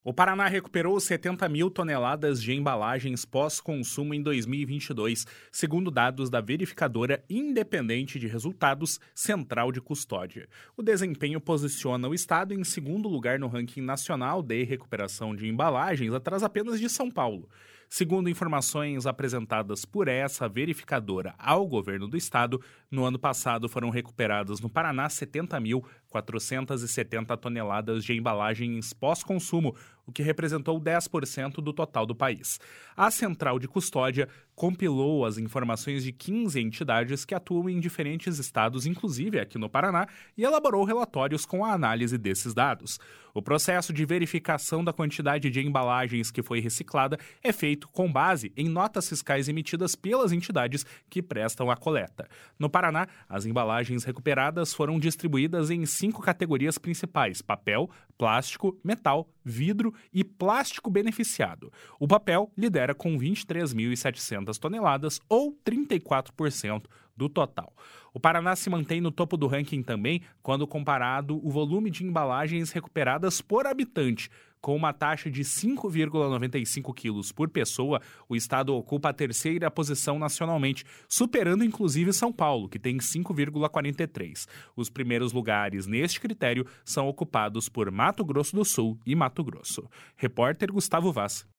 O Paraná recuperou 70 mil toneladas de embalagens pós-consumo em 2022, segundo dados da verificadora independente de resultados Central de Custódia. O desempenho posiciona o estado em segundo lugar no ranking nacional de recuperação de embalagens, atrás apenas de São Paulo. Segundo informações apresentadas por essa verificadora ao governo do estado, no ano passado foram recuperadas no Paraná 70.470 toneladas de embalagens pós-consumo, o que representou 10% do total do país. A Central de Custódia compilou as informações de 15 entidades que atuam em diferentes estados, inclusive aqui no Paraná, e elaborou relatórios com a análise desses dados. O processo de verificação da quantidade de embalagens que foi reciclada é feito com base em notas fiscais emitidas pelas entidades que prestam a coleta. No Paraná, as embalagens recuperadas foram distribuídas em 5 categorias principais: papel, plástico, metal, vidro e plástico beneficiado. O papel lidera com 23.700 toneladas, ou 34% do total. O Paraná se mantém no topo do ranking também quando comparado o volume de embalagens recuperadas por habitante. Com uma taxa de 5,95 quilos por pessoa, o estado ocupa a terceira posição nacionalmente, superando inclusive São Paulo, que tem 5,43. Os primeiros lugares neste critério são ocupados por Mato Grosso do Sul e Mato Grosso. Repórter Gustavo Vaz.